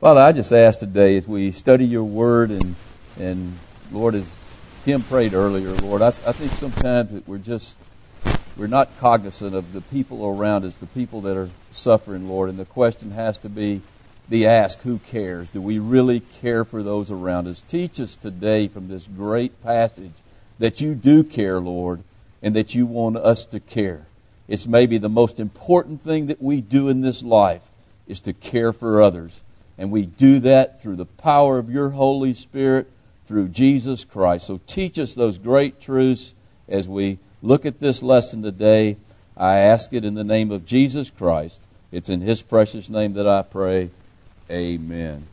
Father, I just ask today as we study your word and Lord, as Tim prayed earlier, Lord, I think sometimes that we're not cognizant of the people around us, the people that are suffering, Lord, and the question has to be asked, who cares? Do we really care for those around us? Teach us today from this great passage that you do care, Lord, and that you want us to care. It's maybe the most important thing that we do in this life is to care for others. And we do that through the power of your Holy Spirit, through Jesus Christ. So teach us those great truths as we look at this lesson today. I ask it in the name of Jesus Christ. It's in his precious name that I pray. Amen.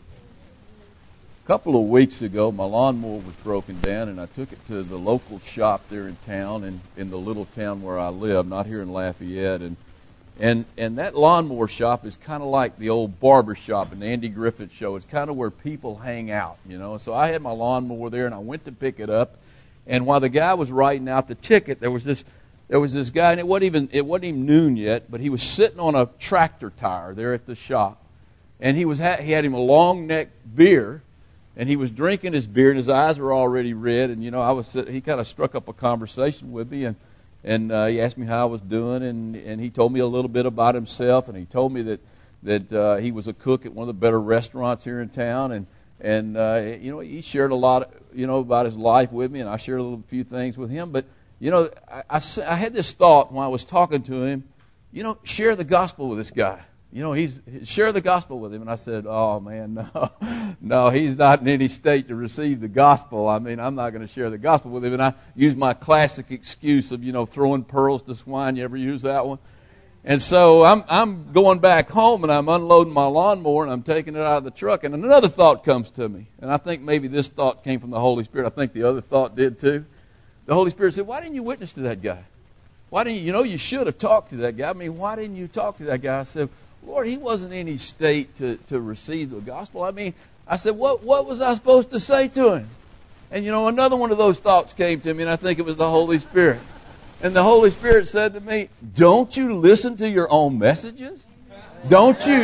A couple of weeks ago, my lawnmower was broken down, and I took it to the local shop there in town, and in the little town where I live, not here in Lafayette. And that lawnmower shop is kind of like the old barber shop in the Andy Griffith Show. It's kind of where people hang out, you know. So I had my lawnmower there, and I went to pick it up. And while the guy was writing out the ticket, there was this guy, and it wasn't even noon yet, but he was sitting on a tractor tire there at the shop. And he had him a long neck beer, and he was drinking his beer, and his eyes were already red. And you know, he kind of struck up a conversation with me, and he asked me how I was doing, and he told me a little bit about himself, and he told me that he was a cook at one of the better restaurants here in town, and you know, he shared a lot, you know, about his life with me, and I shared a few things with him. But you know, I had this thought when I was talking to him, you know, share the gospel with this guy. You know, share the gospel with him. And I said, oh man, no, he's not in any state to receive the gospel. I mean, I'm not going to share the gospel with him. And I used my classic excuse of, you know, throwing pearls to swine. You ever use that one? And so I'm going back home, and I'm unloading my lawnmower, and I'm taking it out of the truck, and another thought comes to me. And I think maybe this thought came from the Holy Spirit. I think the other thought did too. The Holy Spirit said, why didn't you witness to that guy? Why didn't you know, you should have talked to that guy. I mean, why didn't you talk to that guy? I said, Lord, he wasn't in any state to receive the gospel. I mean, I said, what was I supposed to say to him? And, you know, another one of those thoughts came to me, and I think it was the Holy Spirit. And the Holy Spirit said to me, don't you listen to your own messages? Don't you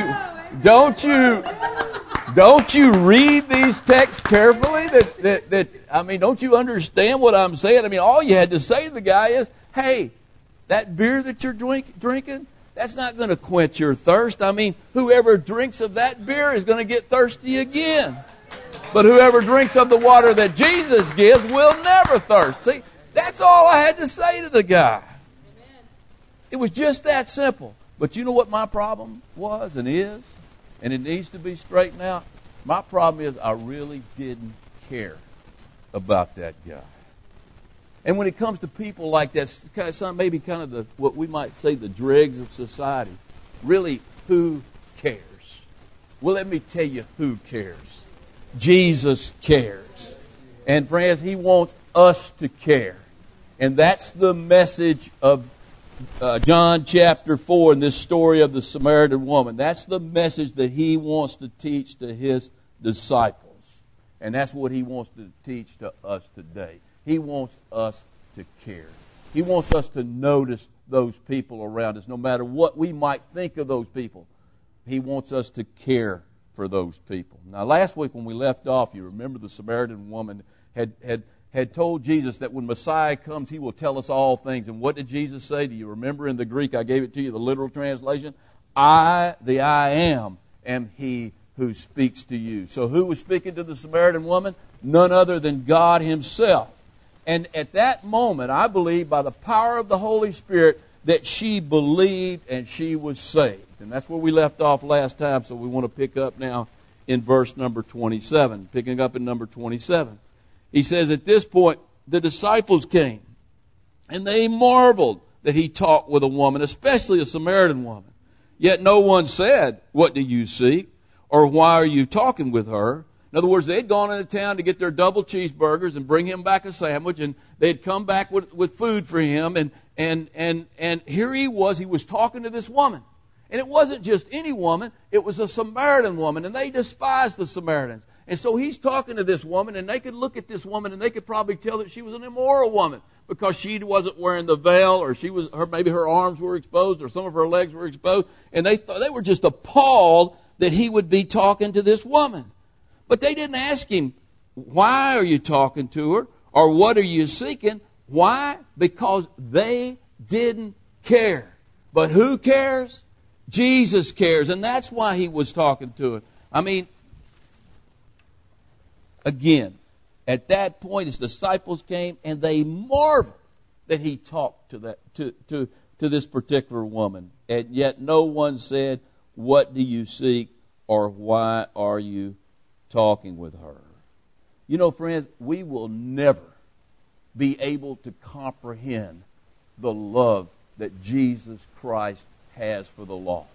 read these texts carefully? I mean, don't you understand what I'm saying? I mean, all you had to say to the guy is, hey, that beer that you're drinking, that's not going to quench your thirst. I mean, whoever drinks of that beer is going to get thirsty again. But whoever drinks of the water that Jesus gives will never thirst. See, that's all I had to say to the guy. It was just that simple. But you know what my problem was and is? And it needs to be straightened out. My problem is I really didn't care about that guy. And when it comes to people like that, maybe kind of what we might say the dregs of society, really, who cares? Well, let me tell you who cares. Jesus cares. And friends, he wants us to care. And that's the message of John chapter 4 in this story of the Samaritan woman. That's the message that he wants to teach to his disciples. And that's what he wants to teach to us today. He wants us to care. He wants us to notice those people around us, no matter what we might think of those people. He wants us to care for those people. Now, last week when we left off, you remember the Samaritan woman had told Jesus that when Messiah comes, he will tell us all things. And what did Jesus say? Do you remember in the Greek? I gave it to you, the literal translation. I, the I am he who speaks to you. So who was speaking to the Samaritan woman? None other than God himself. And at that moment, I believe by the power of the Holy Spirit that she believed and she was saved. And that's where we left off last time, so we want to pick up now in verse number 27. Picking up in number 27. He says, at this point, the disciples came, and they marveled that he talked with a woman, especially a Samaritan woman. Yet no one said, what do you seek? Or why are you talking with her? In other words, they'd gone into town to get their double cheeseburgers and bring him back a sandwich, and they'd come back with food for him, and here he was talking to this woman. And it wasn't just any woman, it was a Samaritan woman, and they despised the Samaritans. And so he's talking to this woman, and they could look at this woman, and they could probably tell that she was an immoral woman because she wasn't wearing the veil, or maybe her arms were exposed, or some of her legs were exposed, and they were just appalled that he would be talking to this woman. But they didn't ask him, why are you talking to her? Or what are you seeking? Why? Because they didn't care. But who cares? Jesus cares. And that's why he was talking to her. I mean, again, at that point his disciples came and they marveled that he talked to this particular woman. And yet no one said, what do you seek? Or why are you talking with her? You know, friends, we will never be able to comprehend the love that Jesus Christ has for the lost.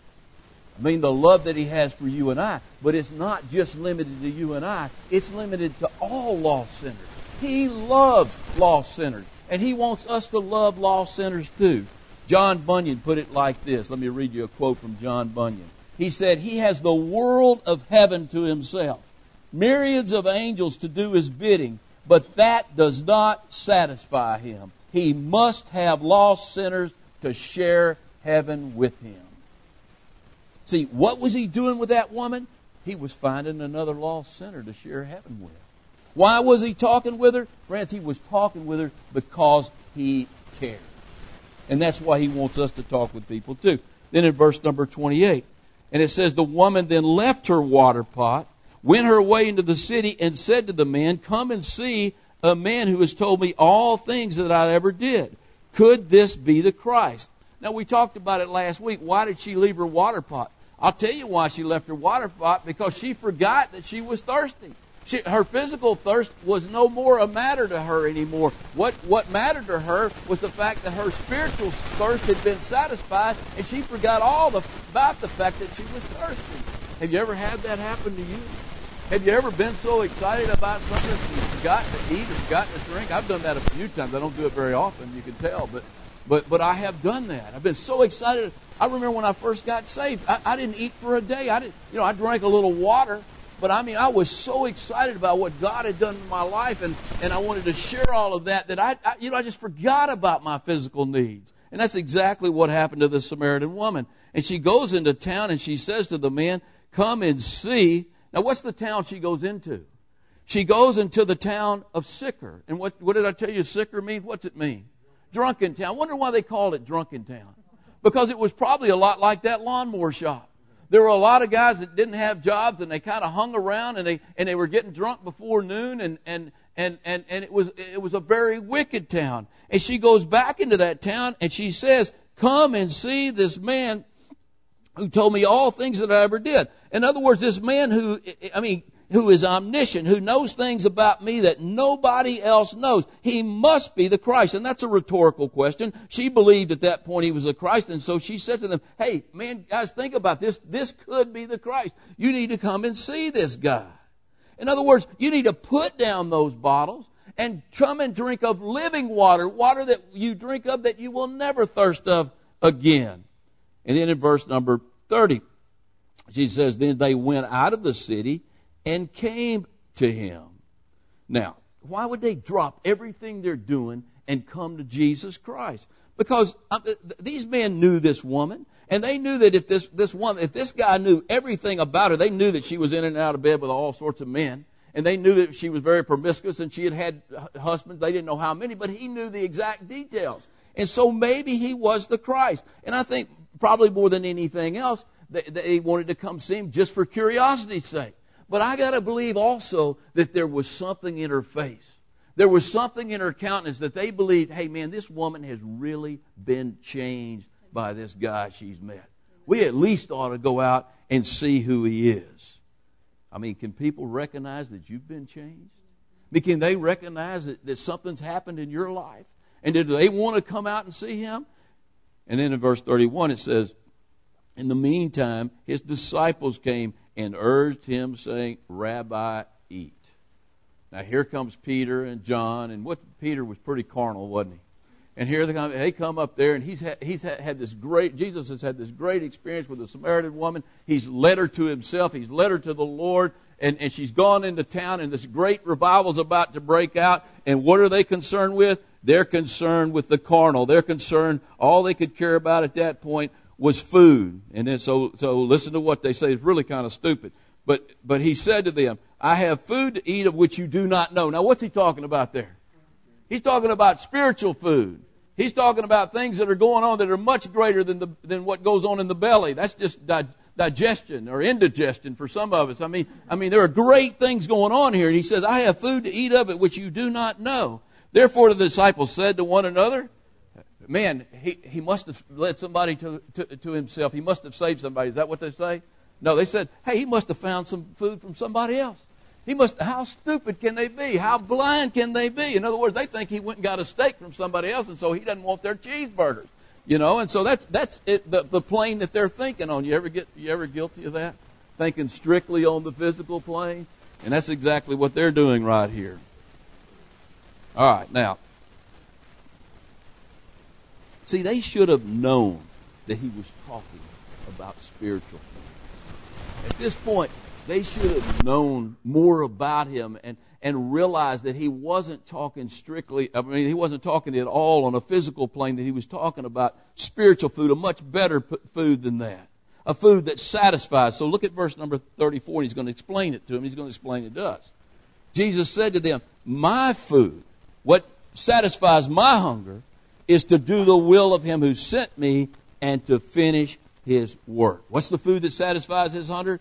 I mean, the love that he has for you and I, but it's not just limited to you and I. It's limited to all lost sinners. He loves lost sinners, and he wants us to love lost sinners too. John Bunyan put it like this. Let me read you a quote from John Bunyan. He said, he has the world of heaven to himself, myriads of angels to do his bidding, but that does not satisfy him. He must have lost sinners to share heaven with him. See, what was he doing with that woman? He was finding another lost sinner to share heaven with. Why was he talking with her? Friends, he was talking with her because he cared. And that's why he wants us to talk with people too. Then in verse number 28, and it says, the woman then left her water pot, went her way into the city, and said to the man, come and see a man who has told me all things that I ever did. Could this be the Christ? Now, we talked about it last week. Why did she leave her water pot? I'll tell you why she left her water pot, because she forgot that she was thirsty. Her physical thirst was no more a matter to her anymore. What mattered to her was the fact that her spiritual thirst had been satisfied, and she forgot all about the fact that she was thirsty. Have you ever had that happen to you? Have you ever been so excited about something that you've forgotten to eat or forgotten to drink? I've done that a few times. I don't do it very often, you can tell, but I have done that. I've been so excited. I remember when I first got saved, I didn't eat for a day. I drank a little water. But I mean, I was so excited about what God had done in my life, and I wanted to share all of that I just forgot about my physical needs. And that's exactly what happened to the Samaritan woman. And she goes into town and she says to the man, come and see. Now, what's the town she goes into? She goes into the town of Sychar. And what did I tell you Sychar means? What's it mean? Drunken town. I wonder why they called it drunken town. Because it was probably a lot like that lawnmower shop. There were a lot of guys that didn't have jobs, and they kind of hung around, and they were getting drunk before noon, and it was a very wicked town. And she goes back into that town, and she says, come and see this man who told me all things that I ever did. In other words, this man who is omniscient, who knows things about me that nobody else knows. He must be the Christ. And that's a rhetorical question. She believed at that point he was the Christ, and so she said to them, hey, man, guys, think about this. This could be the Christ. You need to come and see this guy. In other words, you need to put down those bottles and come and drink of living water, water that you drink of that you will never thirst of again. And then in verse number 30, she says, then they went out of the city and came to him. Now, why would they drop everything they're doing and come to Jesus Christ? Because these men knew this woman, and they knew that if this guy knew everything about her, they knew that she was in and out of bed with all sorts of men, and they knew that she was very promiscuous, and she had husbands. They didn't know how many, but he knew the exact details. And so maybe he was the Christ. And I think probably more than anything else, they wanted to come see him just for curiosity's sake. But I got to believe also that there was something in her face. There was something in her countenance that they believed, hey man, this woman has really been changed by this guy she's met. We at least ought to go out and see who he is. I mean, can people recognize that you've been changed? I mean, can they recognize that something's happened in your life? And do they want to come out and see him? And then in verse 31 it says, in the meantime, his disciples came and urged him, saying, Rabbi, eat. Now here comes Peter and John, and Peter was pretty carnal, wasn't he? And here they come up there, and Jesus has had this great experience with the Samaritan woman. He's led her to himself. He's led her to the Lord, and she's gone into town, and this great revival's about to break out. And what are they concerned with? They're concerned with the carnal. They're concerned, all they could care about at that point was food. And then so listen to what they say. It's really kind of stupid. But he said to them, I have food to eat of which you do not know. Now what's he talking about there? He's talking about spiritual food. He's talking about things that are going on that are much greater than what goes on in the belly. That's just digestion or indigestion for some of us. I mean, there are great things going on here. And he says, I have food to eat of it which you do not know. Therefore the disciples said to one another, man, he must have led somebody to himself. He must have saved somebody. Is that what they say? No, they said, hey, he must have found some food from somebody else. How stupid can they be? How blind can they be? In other words, they think he went and got a steak from somebody else, and so he doesn't want their cheeseburgers. And so that's it, the plane that they're thinking on. You ever guilty of that? Thinking strictly on the physical plane? And that's exactly what they're doing right here. All right, now, see, they should have known that he was talking about spiritual things. At this point, they should have known more about him and realized that he wasn't talking strictly, he wasn't talking at all on a physical plane, that he was talking about spiritual food, a much better food than that. A food that satisfies. So look at verse number 34, and he's going to explain it to them. He's going to explain it to us. Jesus said to them, my food, what satisfies my hunger, is to do the will of him who sent me and to finish his work. What's the food that satisfies his hunger?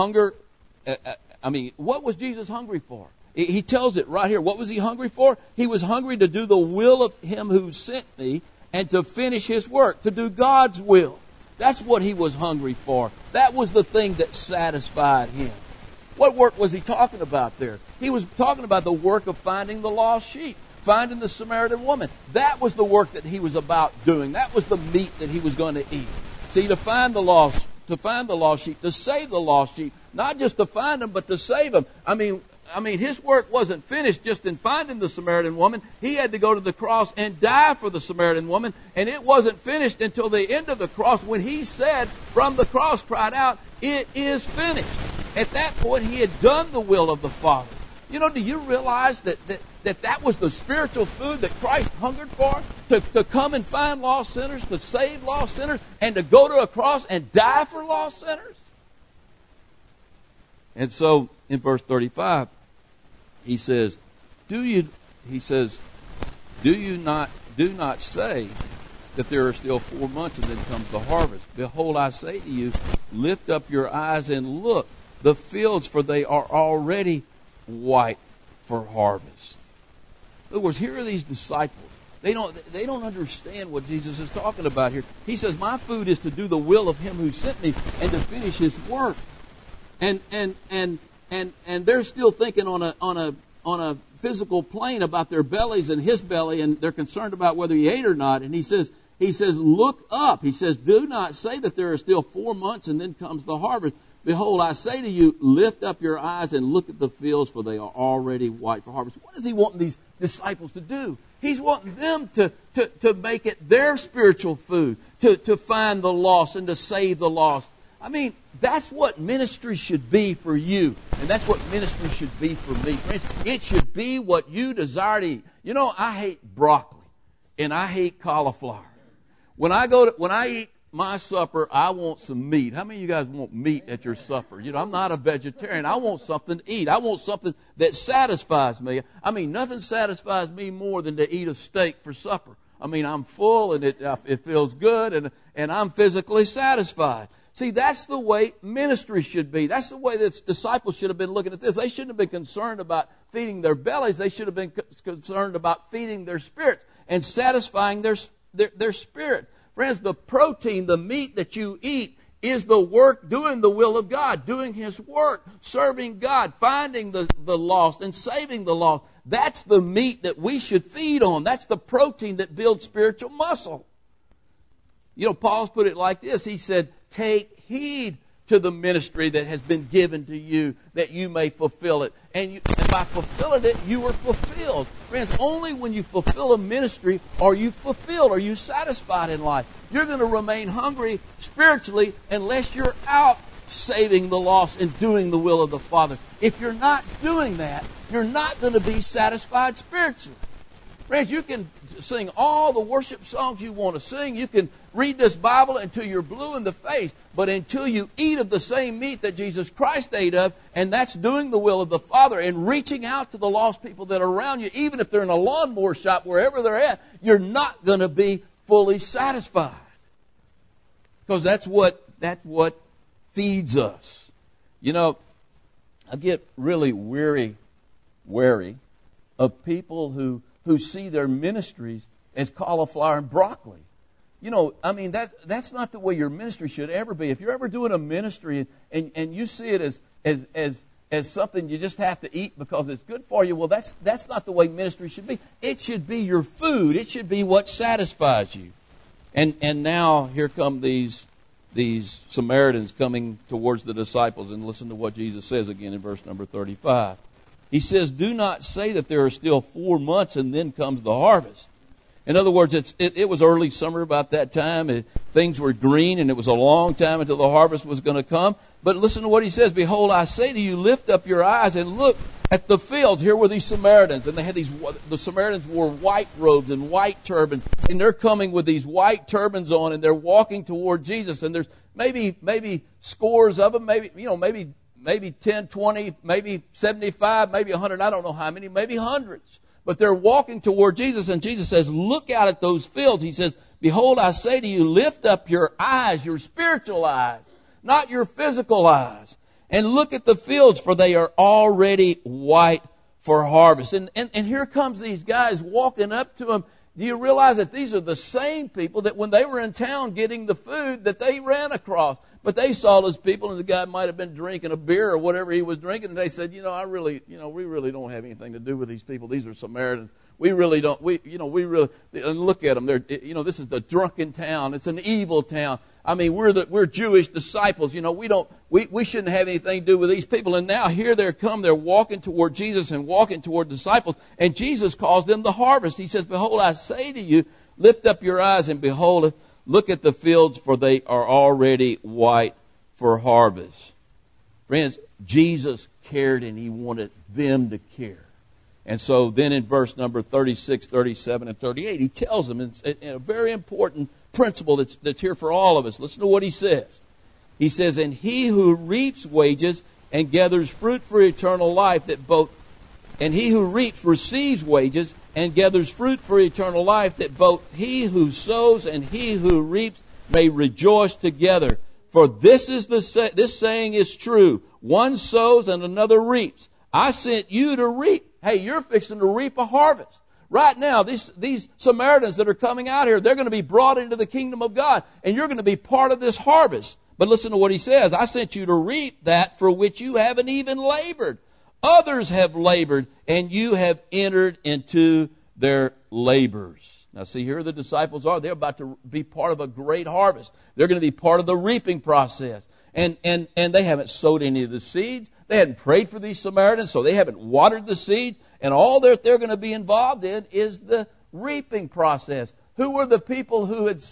What was Jesus hungry for? He tells it right here. What was he hungry for? He was hungry to do the will of him who sent me and to finish his work, to do God's will. That's what he was hungry for. That was the thing that satisfied him. What work was he talking about there? He was talking about the work of finding the lost sheep, finding the Samaritan woman. That was the work that he was about doing. That was the meat that he was going to eat. See, to find the lost sheep, to save the lost sheep, not just to find them, but to save them. His work wasn't finished just in finding the Samaritan woman. He had to go to the cross and die for the Samaritan woman, and it wasn't finished until the end of the cross when he said from the cross, cried out, it is finished. At that point, he had done the will of the Father. Do you realize that was the spiritual food that Christ hungered for? To come and find lost sinners, to save lost sinners, and to go to a cross and die for lost sinners? And so, in verse 35, he says, do not say that there are still 4 months and then comes the harvest. Behold, I say to you, lift up your eyes and look, the fields, for they are already white for harvest. In other words, here are these disciples. They don't understand what Jesus is talking about here. He says, my food is to do the will of him who sent me and to finish his work. And they're still thinking on a physical plane about their bellies and his belly, and they're concerned about whether he ate or not. And he says, look up. He says, do not say that there are still 4 months and then comes the harvest. Behold, I say to you, lift up your eyes and look at the fields, for they are already white for harvest. What is he wanting these disciples to do? He's wanting them to make it their spiritual food, to find the lost and to save the lost. That's what ministry should be for you, and that's what ministry should be for me. Friends, it should be what you desire to eat. I hate broccoli, and I hate cauliflower. When I eat my supper, I want some meat. How many of you guys want meat at your supper? I'm not a vegetarian. I want something to eat. I want something that satisfies me. Nothing satisfies me more than to eat a steak for supper. I'm full, and it feels good, and I'm physically satisfied. See, that's the way ministry should be. That's the way that disciples should have been looking at this. They shouldn't have been concerned about feeding their bellies. They should have been concerned about feeding their spirits and satisfying their spirit. Friends, the protein, the meat that you eat, is the work, doing the will of God, doing his work, serving God, finding the lost and saving the lost. That's the meat that we should feed on. That's the protein that builds spiritual muscle. Paul's put it like this. He said, take heed to the ministry that has been given to you, that you may fulfill it. And by fulfilling it, you are fulfilled. Friends, only when you fulfill a ministry are you fulfilled, are you satisfied in life. You're going to remain hungry spiritually unless you're out saving the lost and doing the will of the Father. If you're not doing that, you're not going to be satisfied spiritually. Friends, you can sing all the worship songs you want to sing. You can read this Bible until you're blue in the face. But until you eat of the same meat that Jesus Christ ate of, and that's doing the will of the Father and reaching out to the lost people that are around you, even if they're in a lawnmower shop, wherever they're at, you're not going to be fully satisfied. Because that's what feeds us. You know, I get really wary of people who see their ministries as cauliflower and broccoli. You know, I mean, that's not the way your ministry should ever be. If you're ever doing a ministry and you see it as something you just have to eat because it's good for you, well, that's not the way ministry should be. It should be your food. It should be what satisfies you. And now here come these Samaritans coming towards the disciples, and listen to what Jesus says again in verse number 35. He says, "Do not say that there are still 4 months and then comes the harvest." In other words, it was early summer about that time. Things were green, and it was a long time until the harvest was going to come. But listen to what he says. "Behold, I say to you, lift up your eyes and look at the fields." Here were these Samaritans, and they had the Samaritans wore white robes and white turbans, and they're coming with these white turbans on, and they're walking toward Jesus. And there's maybe scores of them, maybe 10, 20, maybe 75, maybe 100, I don't know how many, maybe hundreds. But they're walking toward Jesus, and Jesus says, look out at those fields. He says, "Behold, I say to you, lift up your eyes, your spiritual eyes, not your physical eyes, and look at the fields, for they are already white for harvest." And here comes these guys walking up to him. Do you realize that these are the same people that when they were in town getting the food that they ran across? But they saw those people, and the guy might have been drinking a beer or whatever he was drinking, and they said, we really don't have anything to do with these people. These are Samaritans. We really don't. And look at them. This is the drunken town. It's an evil town. I mean, we're Jewish disciples. We shouldn't have anything to do with these people. And now here they come. They're walking toward Jesus and walking toward disciples. And Jesus calls them the harvest. He says, "Behold, I say to you, lift up your eyes and behold, look at the fields, for they are already white for harvest." Friends, Jesus cared, and he wanted them to care. And so then in verse number 36, 37, and 38, he tells them a very important principle that's here for all of us. Listen to what he says. He says, "And he who reaps wages and gathers fruit for eternal life, and he who reaps receives wages and gathers fruit for eternal life, that both he who sows and he who reaps may rejoice together. For this saying is true: one sows and another reaps. I sent you to reap." Hey, you're fixing to reap a harvest. Right now, these Samaritans that are coming out here, they're going to be brought into the kingdom of God, and you're going to be part of this harvest. But listen to what he says. "I sent you to reap that for which you haven't even labored. Others have labored, and you have entered into their labors." Now see, here the disciples are. They're about to be part of a great harvest. They're going to be part of the reaping process. And they haven't sowed any of the seeds. They hadn't prayed for these Samaritans, so they haven't watered the seeds. And all that they're going to be involved in is the reaping process. Who were the people who had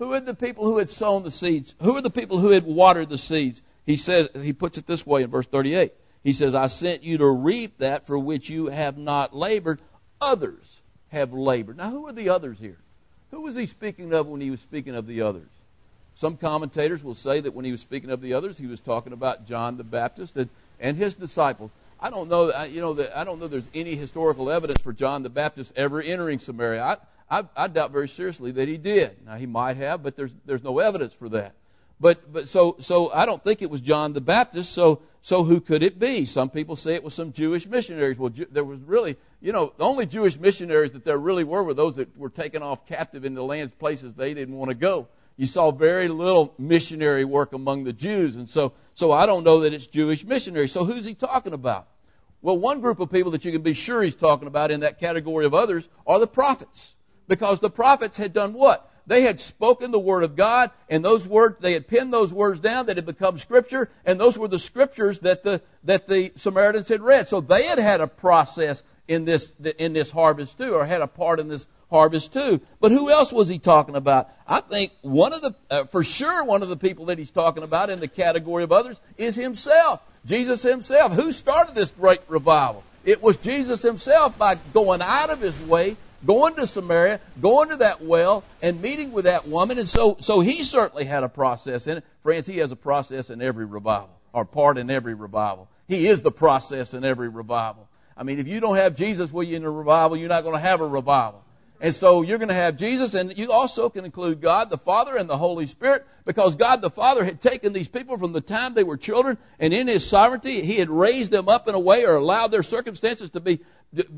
sown the seeds? Who were the people who had watered the seeds? He says, he puts it this way in verse 38. He says, "I sent you to reap that for which you have not labored. Others have labored." Now, who are the others here? Who was he speaking of when he was speaking of the others? Some commentators will say that when he was speaking of the others, he was talking about John the Baptist and his disciples. I don't know. I don't know. There's any historical evidence for John the Baptist ever entering Samaria. I doubt very seriously that he did. Now he might have, but there's no evidence for that. But so I don't think it was John the Baptist. So who could it be? Some people say it was some Jewish missionaries. Well, there was really, the only Jewish missionaries that there really were those that were taken off captive into lands, places they didn't want to go. You saw very little missionary work among the Jews, and so I don't know that it's Jewish missionaries. So who's he talking about? Well, one group of people that you can be sure he's talking about in that category of others are the prophets, because the prophets had done what? They had spoken the word of God, and those words, they had penned those words down that had become scripture, and those were the scriptures that the Samaritans had read. So they had a process in this harvest too, or had a part in this harvest too. But who else was he talking about? I think for sure one of the people that he's talking about in the category of others is himself, Jesus himself. Who started this great revival? It was Jesus himself, by going out of his way, going to Samaria, going to that well, and meeting with that woman. And so he certainly had a process in it. Friends, he has a process in every revival, or part in every revival. He is the process in every revival. I mean, if you don't have Jesus with you in a revival, you're not going to have a revival. And so you're going to have Jesus, and you also can include God the Father and the Holy Spirit, because God the Father had taken these people from the time they were children, and in His sovereignty, He had raised them up in a way, or allowed their circumstances to be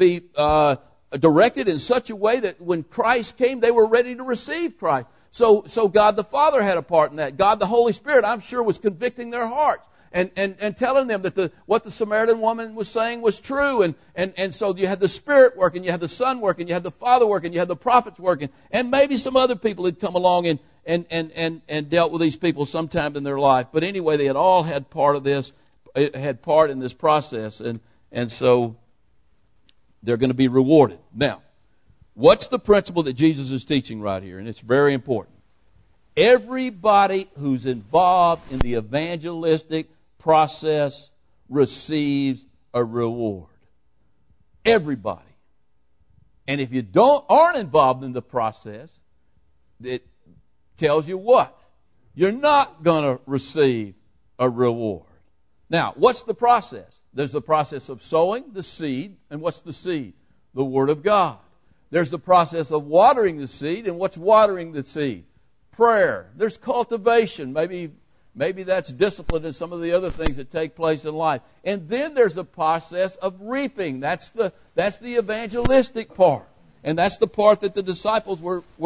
directed in such a way that when Christ came, they were ready to receive Christ. So God the Father had a part in that. God the Holy Spirit, I'm sure, was convicting their hearts. And telling them that what the Samaritan woman was saying was true. And so you had the Spirit working, you had the Son working, you had the Father working, you had the prophets working. And maybe some other people had come along and dealt with these people sometime in their life. But anyway, they had all had part of this, had part in this process. And so they're going to be rewarded. Now, what's the principle that Jesus is teaching right here? And it's very important. Everybody who's involved in the evangelistic process receives a reward. Everybody. And if you aren't involved in the process, it tells you what? You're not going to receive a reward. Now, what's the process? There's the process of sowing the seed. And what's the seed? The Word of God. There's the process of watering the seed. And what's watering the seed? Prayer. There's cultivation. Maybe that's discipline and some of the other things that take place in life. And then there's the process of reaping. That's the evangelistic part. And that's the part that the disciples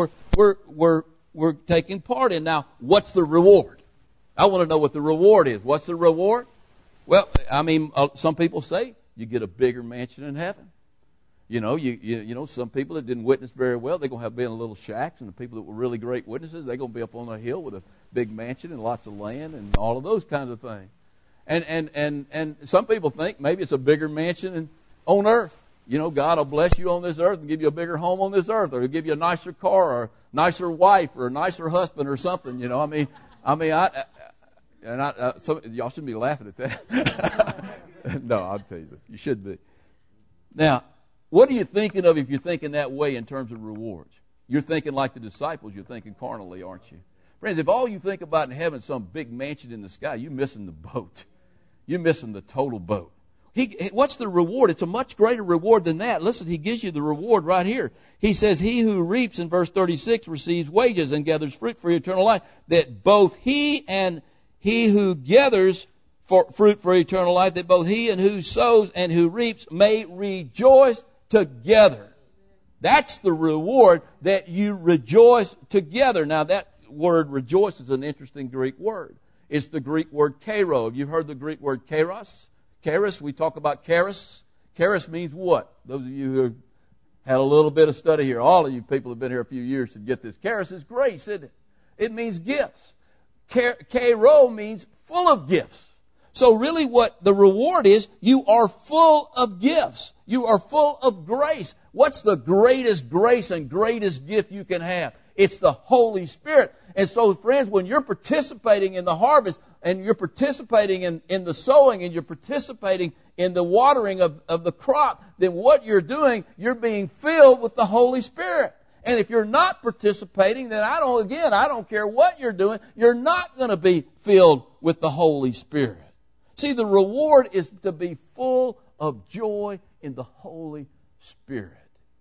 were taking part in. Now, what's the reward? I want to know what the reward is. What's the reward? Well, I mean, some people say you get a bigger mansion in heaven. You know, some people that didn't witness very well, they're going to be in little shacks, and the people that were really great witnesses, they're going to be up on a hill with a big mansion and lots of land and all of those kinds of things. And some people think maybe it's a bigger mansion on earth. You know, God will bless you on this earth and give you a bigger home on this earth, or He'll give you a nicer car, or a nicer wife, or a nicer husband, or something. You know, y'all shouldn't be laughing at that. No, I'll tell you this. You should be. Now, what are you thinking of if you're thinking that way in terms of rewards? You're thinking like the disciples. You're thinking carnally, aren't you? Friends, if all you think about in heaven is some big mansion in the sky, you're missing the boat. You're missing the total boat. What's the reward? It's a much greater reward than that. Listen, He gives you the reward right here. He says, He who reaps, in verse 36, receives wages and gathers fruit for eternal life, that both he and he who gathers fruit for eternal life, that both he and who sows and who reaps may rejoice together. That's the reward, that you rejoice together. Now that word rejoice is an interesting Greek word. It's the Greek word kero. Have you heard the Greek word keros? Charis, we talk about charis. Charis means what? Those of you who have had a little bit of study here, all of you people who have been here a few years should get this. Charis is grace, isn't it? It means gifts. Kero means full of gifts. So really what the reward is, you are full of gifts. You are full of grace. What's the greatest grace and greatest gift you can have? It's the Holy Spirit. And so, friends, when you're participating in the harvest, and you're participating in the sowing, and you're participating in the watering of the crop, then what you're doing, you're being filled with the Holy Spirit. And if you're not participating, then I don't care what you're doing, you're not going to be filled with the Holy Spirit. See, the reward is to be full of joy in the Holy Spirit.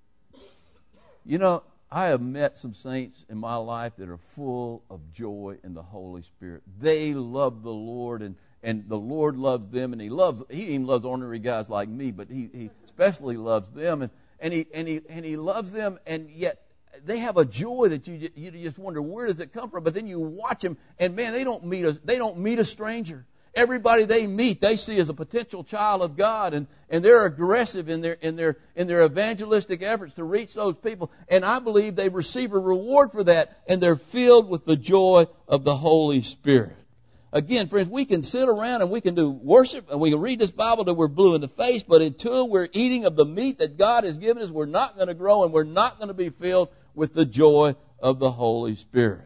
You know, I have met some saints in my life that are full of joy in the Holy Spirit. They love the Lord, and the Lord loves them, and He even loves ordinary guys like me, but He especially loves them, and He loves them, and yet they have a joy that you just wonder, where does it come from? But then you watch them, and man, they don't meet a stranger. Everybody they meet, they see as a potential child of God, and they're aggressive in their evangelistic efforts to reach those people. And I believe they receive a reward for that, and they're filled with the joy of the Holy Spirit. Again, friends, we can sit around and we can do worship and we can read this Bible till we're blue in the face, but until we're eating of the meat that God has given us, we're not going to grow and we're not going to be filled with the joy of the Holy Spirit.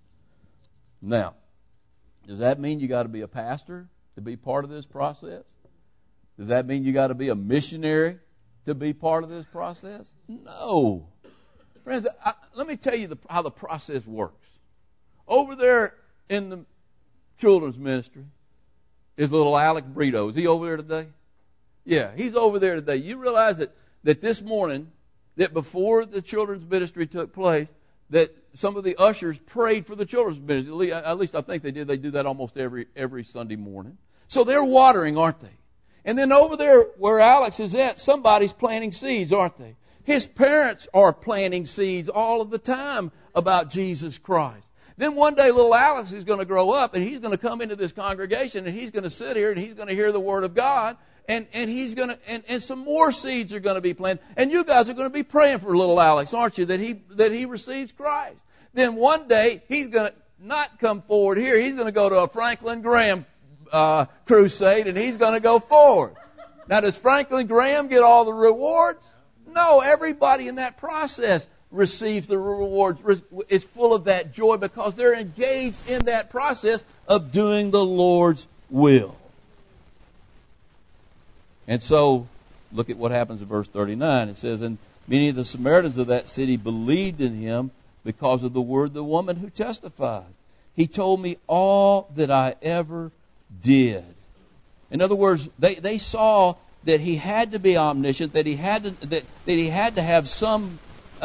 Now, does that mean you got to be a pastor to be part of this process? Does that mean you got to be a missionary to be part of this process? No. Friends, let me tell you how the process works. Over there in the children's ministry is little Alec Brito. Is he over there today? Yeah, he's over there today. You realize that this morning, that before the children's ministry took place, that some of the ushers prayed for the children's ministry. At least I think they did. They do that almost every Sunday morning. So they're watering, aren't they? And then over there where Alex is at, somebody's planting seeds, aren't they? His parents are planting seeds all of the time about Jesus Christ. Then one day little Alex is going to grow up and he's going to come into this congregation and he's going to sit here and he's going to hear the Word of God and he's going to and some more seeds are going to be planted. And you guys are going to be praying for little Alex, aren't you, that he receives Christ. Then one day he's going to not come forward here. He's going to go to a Franklin Graham crusade and he's going to go forward. Now, does Franklin Graham get all the rewards? No, everybody in that process receives the rewards, is full of that joy because they're engaged in that process of doing the Lord's will. And so, look at what happens in verse 39. It says, and many of the Samaritans of that city believed in him because of the word of the woman who testified. He told me all that I ever did. In other words, they saw that he had to be omniscient, that he had to have some,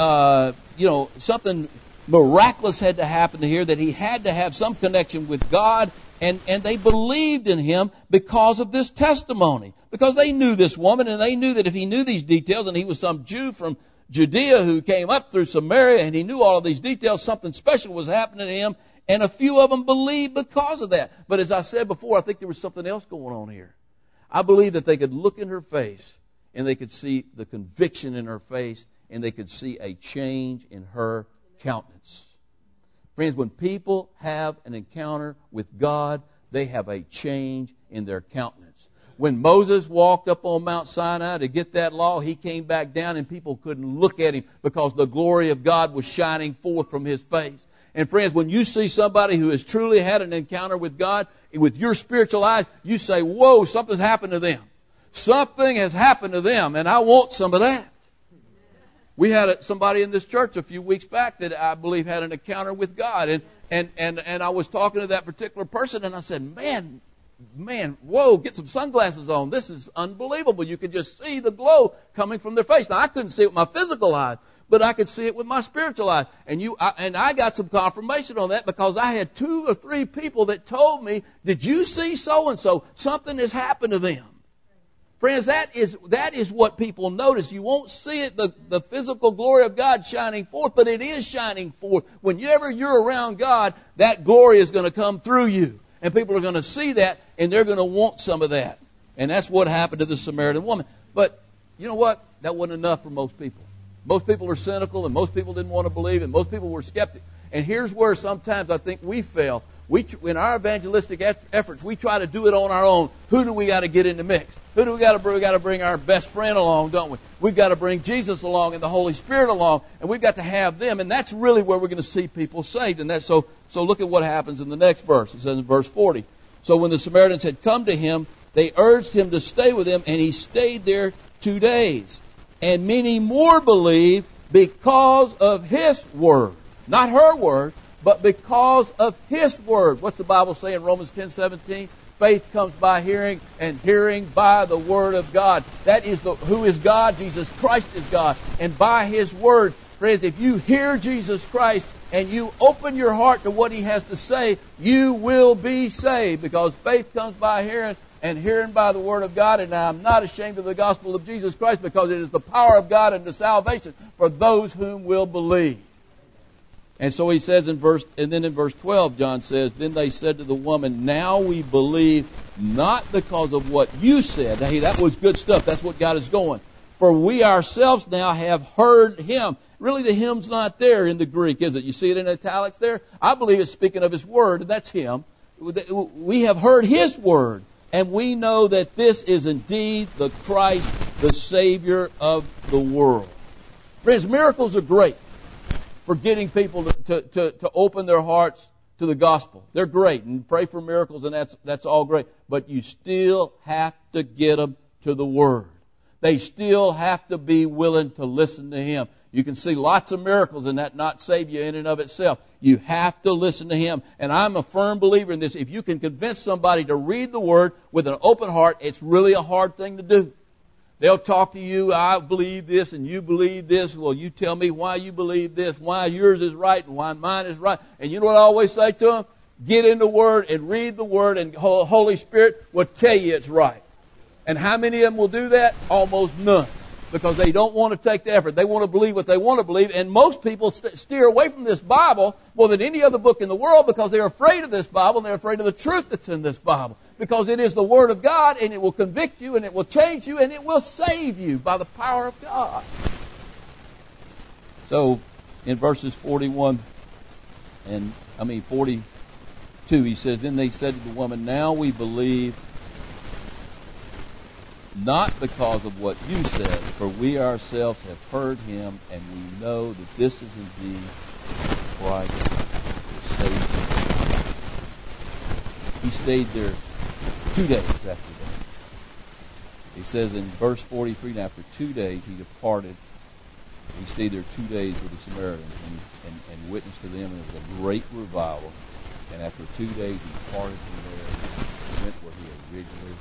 something miraculous had to happen here, that he had to have some connection with God, and they believed in him because of this testimony. Because they knew this woman, and they knew that if he knew these details, and he was some Jew from Judea who came up through Samaria, and he knew all of these details, something special was happening to him, and a few of them believed because of that. But as I said before, I think there was something else going on here. I believe that they could look in her face and they could see the conviction in her face and they could see a change in her countenance. Friends, when people have an encounter with God, they have a change in their countenance. When Moses walked up on Mount Sinai to get that law, he came back down and people couldn't look at him because the glory of God was shining forth from his face. And friends, when you see somebody who has truly had an encounter with God, with your spiritual eyes, you say, whoa, something's happened to them. Something has happened to them, and I want some of that. We had somebody in this church a few weeks back that I believe had an encounter with God. And I was talking to that particular person, and I said, man, whoa, get some sunglasses on. This is unbelievable. You could just see the glow coming from their face. Now, I couldn't see it with my physical eyes, but I could see it with my spiritual eyes. And I got some confirmation on that because I had 2 or 3 people that told me, did you see so-and-so? Something has happened to them. Friends, that is what people notice. You won't see it, the physical glory of God shining forth, but it is shining forth. Whenever you're around God, that glory is going to come through you. And people are going to see that, and they're going to want some of that. And that's what happened to the Samaritan woman. But you know what? That wasn't enough for most people. Most people are cynical, and most people didn't want to believe, and most people were skeptics. And here's where sometimes I think we fail. In our evangelistic efforts, we try to do it on our own. Who do we got to get in the mix? Who do we got to bring? We got to bring our best friend along, don't we? We've got to bring Jesus along and the Holy Spirit along, and we've got to have them. And that's really where we're going to see people saved. And that's so look at what happens in the next verse. It says in verse 40. So when the Samaritans had come to him, they urged him to stay with them, and he stayed there 2 days. And many more believed because of his word. Not her word, but because of his word. What's the Bible say in Romans 10:17? Faith comes by hearing, and hearing by the word of God. That is who is God? Jesus Christ is God. And by his word, friends, if you hear Jesus Christ and you open your heart to what he has to say, you will be saved. Because faith comes by hearing, and hearing by the word of God. And I'm not ashamed of the gospel of Jesus Christ, because it is the power of God unto salvation for those whom will believe. And so he says in verse 12, John says, then they said to the woman, now we believe not because of what you said. Hey, that was good stuff. That's what got us going. For we ourselves now have heard him. Really, the hymn's not there in the Greek, is it? You see it in italics there? I believe it's speaking of his word, and that's him. We have heard his word, and we know that this is indeed the Christ, the Savior of the world. Friends, miracles are great for getting people to open their hearts to the gospel. They're great, and pray for miracles, and that's all great. But you still have to get them to the Word. They still have to be willing to listen to Him. You can see lots of miracles and that not save you in and of itself. You have to listen to Him. And I'm a firm believer in this. If you can convince somebody to read the Word with an open heart, it's really a hard thing to do. They'll talk to you, I believe this and you believe this. Well, you tell me why you believe this, why yours is right and why mine is right. And you know what I always say to them? Get in the Word and read the Word, and the Holy Spirit will tell you it's right. And how many of them will do that? Almost none. Because they don't want to take the effort. They want to believe what they want to believe. And most people steer away from this Bible more than any other book in the world because they're afraid of this Bible and they're afraid of the truth that's in this Bible. Because it is the Word of God, and it will convict you, and it will change you, and it will save you by the power of God. So, in verses 42, he says, Then they said to the woman, Now we believe, not because of what you said, for we ourselves have heard him, and we know that this is indeed Christ the Savior. He stayed there 2 days after that. He says in verse 43, and after 2 days he departed. He stayed there 2 days with the Samaritans and witnessed to them, and it was a great revival. And after 2 days he departed from there and went where he originally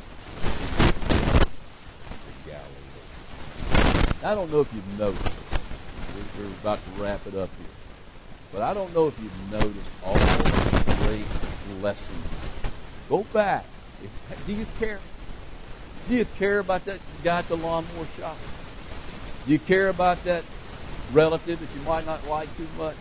I don't know if you've noticed, we're about to wrap it up here, but I don't know if you've noticed all the great lessons. Go back. Do you care? Do you care about that guy at the lawnmower shop? Do you care about that relative that you might not like too much?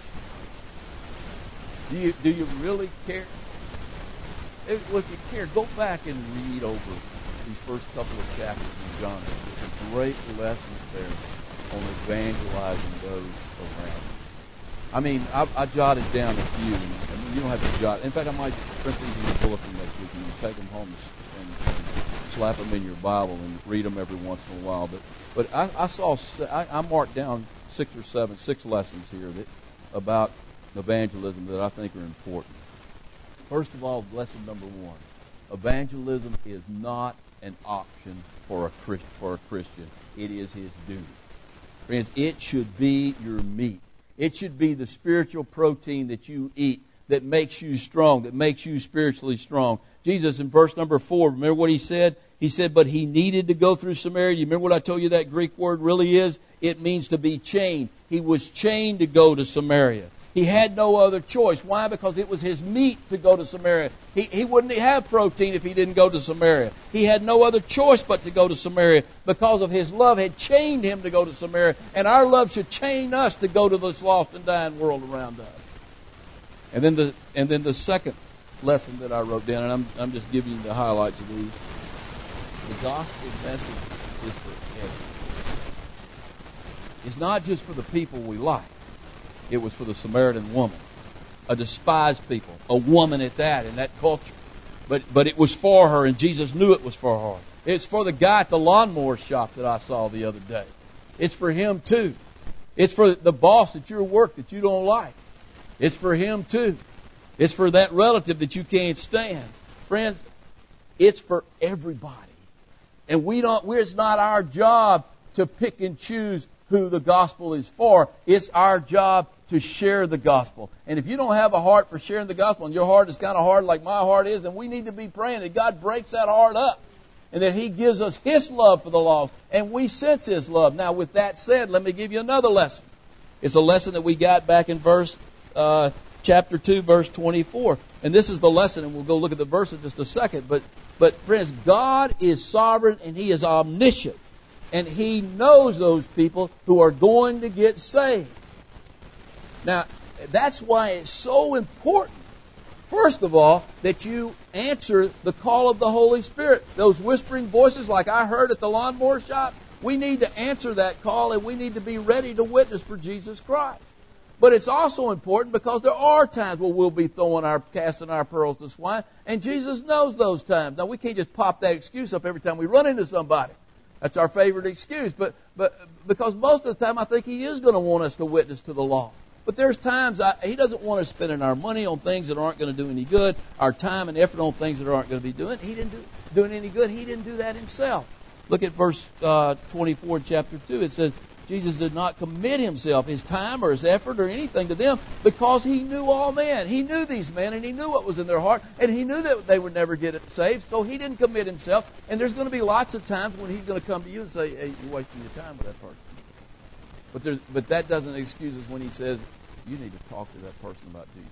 Do you really care? Well, if you care, go back and read over these first couple of chapters in John. There's some great lessons there on evangelizing those around you. I mean, I jotted down a few. I mean, you don't have to jot. In fact, I might print these in your bulletin next week and take them home and slap them in your Bible and read them every once in a while. But I marked down 6 lessons here about evangelism that I think are important. First of all, lesson number 1. Evangelism is not an option for a Christian. It is his duty. Friends, it should be your meat. It should be the spiritual protein that you eat that makes you strong, that makes you spiritually strong. Jesus in verse number 4, remember what he said? He said, but he needed to go through Samaria. You remember what I told you that Greek word really is? It means to be chained. He was chained to go to Samaria. He had no other choice. Why? Because it was his meat to go to Samaria. He wouldn't have protein if he didn't go to Samaria. He had no other choice but to go to Samaria because of his love had chained him to go to Samaria. And our love should chain us to go to this lost and dying world around us. And then the second lesson that I wrote down, and I'm just giving you the highlights of these. The gospel message is for everyone. It's not just for the people we like. It was for the Samaritan woman, a despised people, a woman at that in that culture. But it was for her, and Jesus knew it was for her. It's for the guy at the lawnmower shop that I saw the other day. It's for him too. It's for the boss at your work that you don't like. It's for him too. It's for that relative that you can't stand. Friends, it's for everybody. And it's not our job to pick and choose who the gospel is for. It's our job to share the gospel. And if you don't have a heart for sharing the gospel, and your heart is kind of hard like my heart is, then we need to be praying that God breaks that heart up and that He gives us His love for the lost, and we sense His love. Now, with that said, let me give you another lesson. It's a lesson that we got back in chapter 2, verse 24. And this is the lesson, and we'll go look at the verse in just a second. But friends, God is sovereign and He is omniscient. And He knows those people who are going to get saved. Now, that's why it's so important, first of all, that you answer the call of the Holy Spirit. Those whispering voices like I heard at the lawnmower shop, we need to answer that call, and we need to be ready to witness for Jesus Christ. But it's also important because there are times where we'll be casting our pearls to swine, and Jesus knows those times. Now, we can't just pop that excuse up every time we run into somebody. That's our favorite excuse. But because most of the time I think He is going to want us to witness to the lost. But there's times He doesn't want us spending our money on things that aren't going to do any good, our time and effort on things that aren't going to be doing. He didn't doing any good. He didn't do that Himself. Look at verse 24 in chapter 2. It says, Jesus did not commit himself, his time or his effort or anything to them, because he knew all men. He knew these men, and he knew what was in their heart, and he knew that they would never get it saved, so he didn't commit himself. And there's going to be lots of times when he's going to come to you and say, hey, you're wasting your time with that person. But that doesn't excuse us when he says, you need to talk to that person about Jesus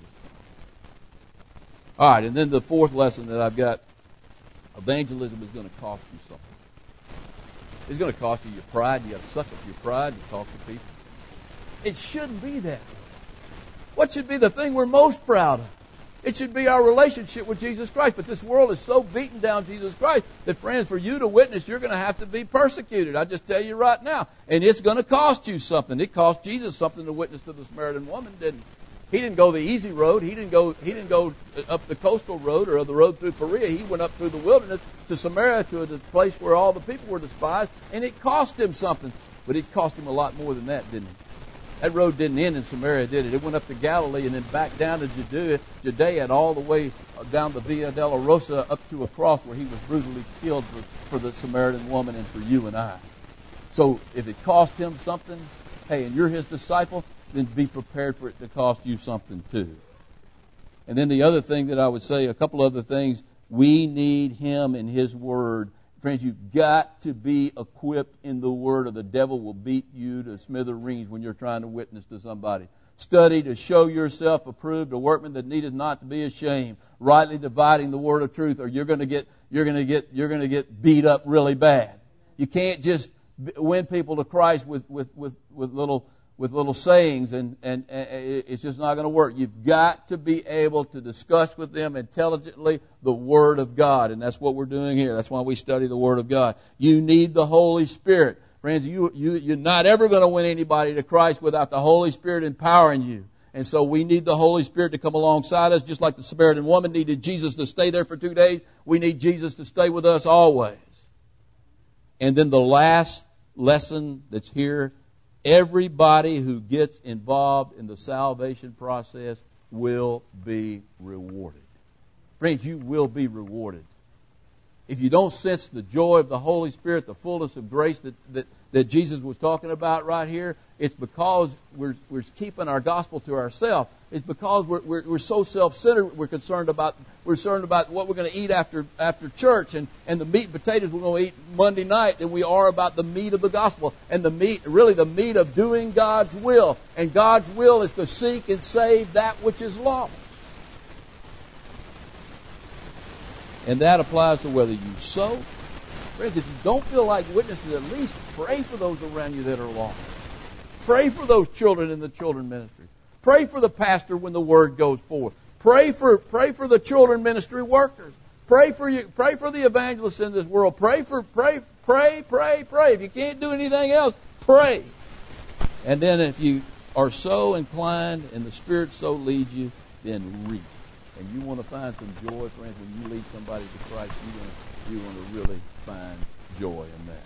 Christ. All right, and then the fourth lesson that I've got, evangelism is going to cost you something. It's going to cost you your pride. You got to suck up your pride to talk to people. It shouldn't be that. What should be the thing we're most proud of? It should be our relationship with Jesus Christ. But this world is so beaten down Jesus Christ that, friends, for you to witness, you're going to have to be persecuted. I just tell you right now. And it's going to cost you something. It cost Jesus something to witness to the Samaritan woman, didn't it? He didn't go the easy road. He didn't go up the coastal road or the road through Perea. He went up through the wilderness to Samaria, to a place where all the people were despised, and it cost him something. But it cost him a lot more than that, didn't it? That road didn't end in Samaria, did it? It went up to Galilee and then back down to Judea and all the way down the Via Dolorosa up to a cross where he was brutally killed for the Samaritan woman and for you and I. So if it cost him something, hey, and you're his disciple, then be prepared for it to cost you something too. And then the other thing that I would say, a couple other things, we need him and his word. Friends, you've got to be equipped in the word, or the devil will beat you to smithereens when you're trying to witness to somebody. Study to show yourself approved, a workman that needeth not to be ashamed, rightly dividing the word of truth, or you're going to get beat up really bad. You can't just win people to Christ with little sayings, and it's just not going to work. You've got to be able to discuss with them intelligently the Word of God, and that's what we're doing here. That's why we study the Word of God. You need the Holy Spirit. Friends, you're not ever going to win anybody to Christ without the Holy Spirit empowering you. And so we need the Holy Spirit to come alongside us, just like the Samaritan woman needed Jesus to stay there for 2 days. We need Jesus to stay with us always. And then the last lesson that's here, everybody who gets involved in the salvation process will be rewarded. Friends, you will be rewarded. If you don't sense the joy of the Holy Spirit, the fullness of grace that Jesus was talking about right here, it's because we're keeping our gospel to ourselves. It's because we're so self-centered. We're concerned about what we're going to eat after church and the meat and potatoes we're going to eat Monday night than we are about the meat of the gospel and the meat of doing God's will. And God's will is to seek and save that which is lost. And that applies to whether you sow. Friends, if you don't feel like witnesses, at least pray for those around you that are lost. Pray for those children in the children ministry. Pray for the pastor when the word goes forth. Pray for the children ministry workers. Pray for the evangelists in this world. Pray. If you can't do anything else, pray. And then if you are so inclined and the Spirit so leads you, then read. And you want to find some joy, friends, when you lead somebody to Christ, you want to really find joy in that.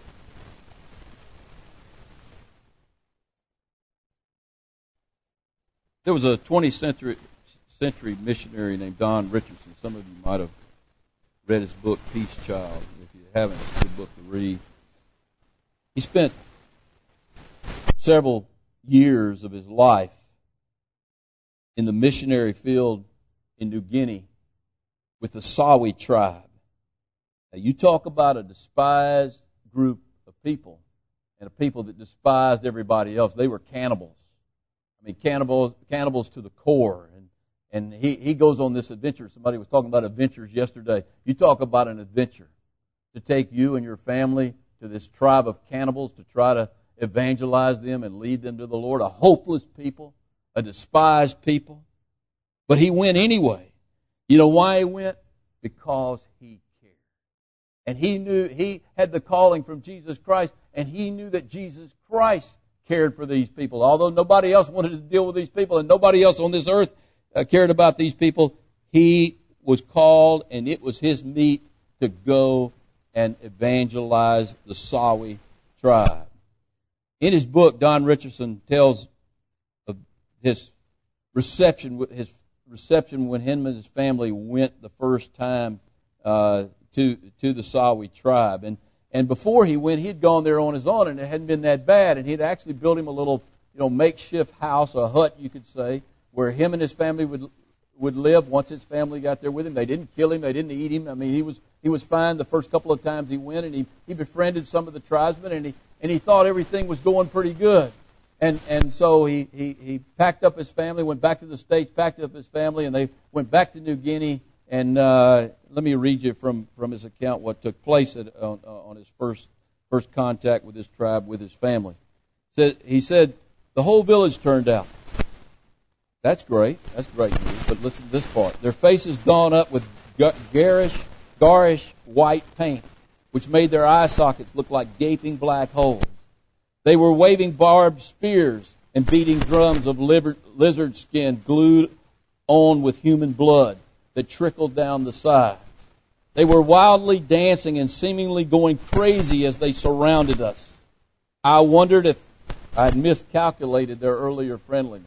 There was a 20th century missionary named Don Richardson. Some of you might have read his book, Peace Child. If you haven't, it's a good book to read. He spent several years of his life in the missionary field in New Guinea with the Sawi tribe. Now, you talk about a despised group of people and a people that despised everybody else. They were cannibals. I mean, cannibals to the core. And he goes on this adventure. Somebody was talking about adventures yesterday. You talk about an adventure to take you and your family to this tribe of cannibals to try to evangelize them and lead them to the Lord. A hopeless people, a despised people. But he went anyway. You know why he went? Because he cared. And he knew he had the calling from Jesus Christ, and he knew that Jesus Christ cared for these people. Although nobody else wanted to deal with these people and nobody else on this earth cared about these people, he was called, and it was his meat to go and evangelize the Sawi tribe. In his book, Don Richardson tells of his reception when him and his family went the first time to the Sawi tribe. And before he went, he had gone there on his own, and it hadn't been that bad. And he'd actually built him a little, makeshift house, a hut, you could say, where him and his family would live once his family got there with him. They didn't kill him. They didn't eat him. I mean, he was fine the first couple of times he went, and he befriended some of the tribesmen, and he thought everything was going pretty good. And so he packed up his family, went back to the States, packed up his family, and they went back to New Guinea. And let me read you from his account what took place on his first contact with his tribe, with his family. He said, the whole village turned out. That's great. That's great news. But listen to this part. Their faces dawned up with garish white paint, which made their eye sockets look like gaping black holes. They were waving barbed spears and beating drums of lizard skin glued on with human blood that trickled down the sides. They were wildly dancing and seemingly going crazy as they surrounded us. I wondered if I had miscalculated their earlier friendliness.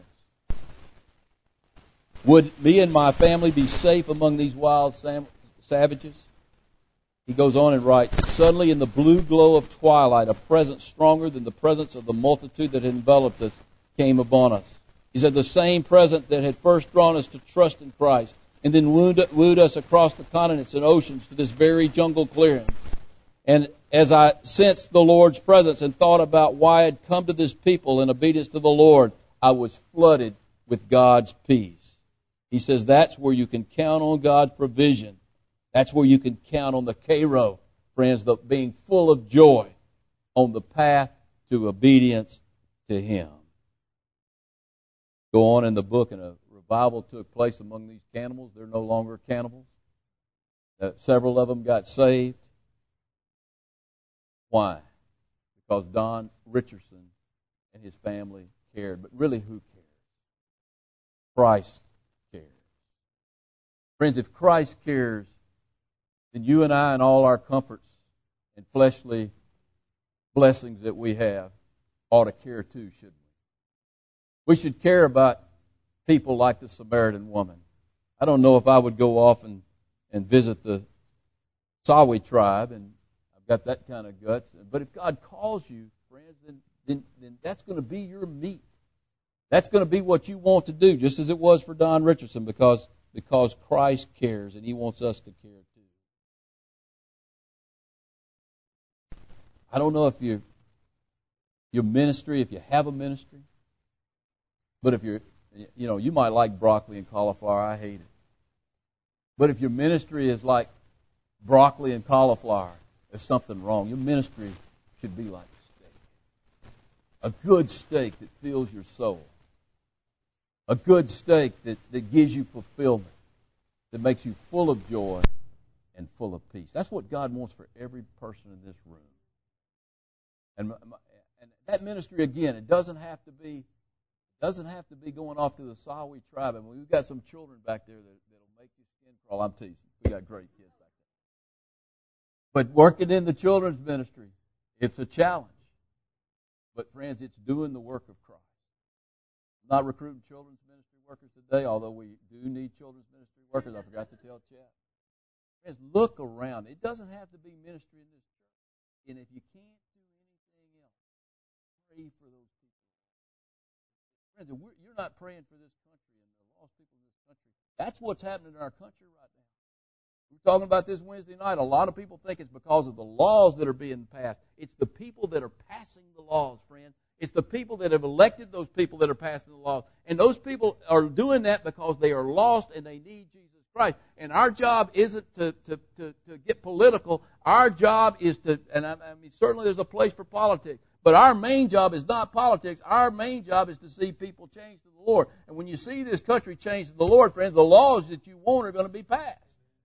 Would me and my family be safe among these wild savages? He goes on and writes, suddenly in the blue glow of twilight, a presence stronger than the presence of the multitude that had enveloped us came upon us. He said, the same presence that had first drawn us to trust in Christ and then wooed us across the continents and oceans to this very jungle clearing. And as I sensed the Lord's presence and thought about why I had come to this people in obedience to the Lord, I was flooded with God's peace. He says that's where you can count on God's provision. That's where you can count on the Karo, friends, being full of joy on the path to obedience to Him. Go on in the book, and a revival took place among these cannibals. They're no longer cannibals. Several of them got saved. Why? Because Don Richardson and his family cared. But really, who cares? Christ cares. Friends, if Christ cares, then you and I and all our comforts and fleshly blessings that we have ought to care too, shouldn't we? We should care about people like the Samaritan woman. I don't know if I would go off and visit the Sawi tribe, and I've got that kind of guts. But if God calls you, friends, then that's going to be your meat. That's going to be what you want to do, just as it was for Don Richardson, because Christ cares, and He wants us to care too. I don't know if your ministry, if you have a ministry, but if you might like broccoli and cauliflower. I hate it. But if your ministry is like broccoli and cauliflower, there's something wrong. Your ministry should be like steak. A good steak that fills your soul. A good steak that gives you fulfillment, that makes you full of joy and full of peace. That's what God wants for every person in this room. And that ministry, again, it doesn't have to be going off to the Sawi tribe. I mean, we've got some children back there that'll make your skin crawl. I'm teasing. We got great kids back there. But working in the children's ministry, it's a challenge. But friends, it's doing the work of Christ. I'm not recruiting children's ministry workers today, although we do need children's ministry workers. I forgot to tell Chad. Friends, look around. It doesn't have to be ministry in this church. And if you can't do anything else, pray for those people. Friends, you're not praying for this country and the lost people in this country. That's what's happening in our country right now. We're talking about this Wednesday night. A lot of people think it's because of the laws that are being passed. It's the people that are passing the laws, friend. It's the people that have elected those people that are passing the laws. And those people are doing that because they are lost and they need Jesus Christ. And our job isn't to get political. Our job is to, and I mean, certainly there's a place for politics. But our main job is not politics. Our main job is to see people change to the Lord. And when you see this country change to the Lord, friends, the laws that you want are going to be passed.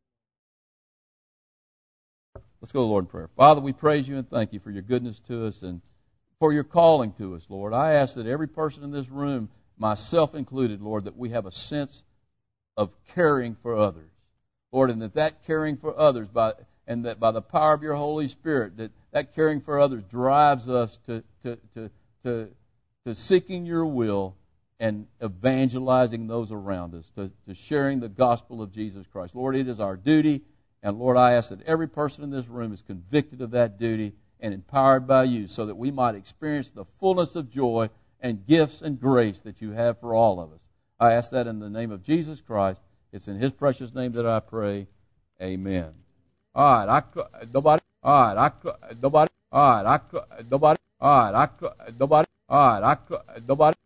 Let's go to the Lord in prayer. Father, we praise you and thank you for your goodness to us and for your calling to us, Lord. I ask that every person in this room, myself included, Lord, that we have a sense of caring for others. Lord, and that caring for others, and that by the power of your Holy Spirit, that caring for others drives us to seeking your will and evangelizing those around us, to sharing the gospel of Jesus Christ. Lord, it is our duty And Lord, I ask that every person in this room is convicted of that duty and empowered by you so that we might experience the fullness of joy and gifts and grace that you have for all of us. I ask that in the name of Jesus Christ. It's in his precious name that I pray. Amen. All right, nobody. All right, nobody. All right, nobody. All right, nobody.